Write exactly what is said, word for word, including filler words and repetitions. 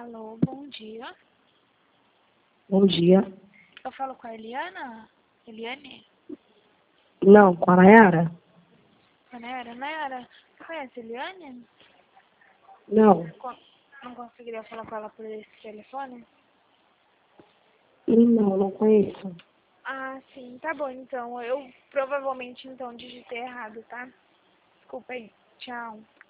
Alô, bom dia. Bom dia. Eu falo com a Eliana? Eliane? Não, com a Nayara? A Nayara? Nayara, você conhece a Eliane? Não. Co- Não conseguiria falar com ela por esse telefone? Não, não conheço. Ah, sim, tá bom então. Eu provavelmente então digitei errado, tá? Desculpa aí. Tchau.